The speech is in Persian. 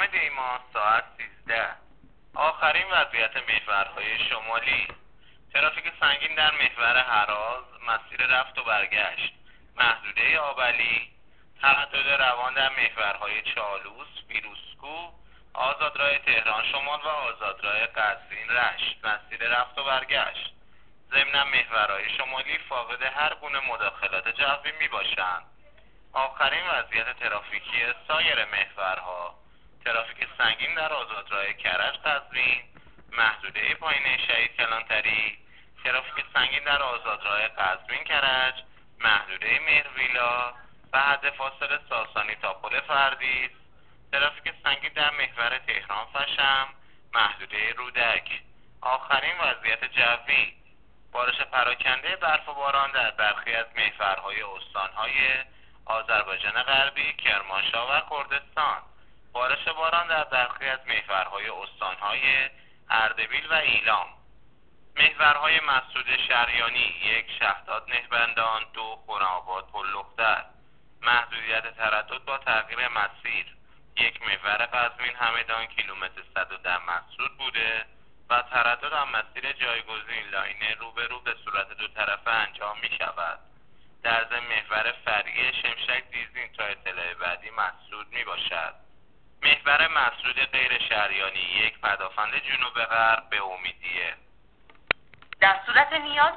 دیما ساعت 13. آخرین وضعیت محورهای شمالی. ترافیک سنگین در محور هراز، مسیر رفت و برگشت، محدوده آبلی، تردد روان در محورهای چالوس، فیروزکوه، آزادراه تهران شمال و آزادراه قزوین رشت، مسیر رفت و برگشت. ضمن محورهای شمالی فاقد هر گونه مداخلات جوی می باشند. آخرین وضعیت ترافیکی سایر محورها: ترافیک سنگین در آزادراه کرج قزوین، محدوده پایین شهید کلانتری، ترافیک سنگین در آزادراه قزوین کرج، محدوده مهرویلا و حد فاصل ساسانی تا پل فردیس، ترافیک سنگین در محور تهران فشم، محدوده رودک. آخرین وضعیت جوی: بارش پراکنده برف و باران در برخی از محورهای استانهای آذربایجان غربی، کرمانشاه و کردستان. بارش باران در برخی از محورهای استانهای اردبیل و ایلام. محورهای مسعود شریانی: 1 شهداد نهبندان، 2 خرم‌آباد پل‌لختر. محدودیت تردد با تغییر مسیر: 1 محور قزوین همدان کیلومتر 110 مسدود بوده و تردد از مسیر جایگزین لاین روبرو به صورت دو طرفه انجام می شود. در ضمن محور فریه شمشک دیزین تا اطلاع بعدی مسدود می باشد. محور مسدود غیر شریانی: 1 پدافند جنوب غرب به امیدیه. در صورت نیاز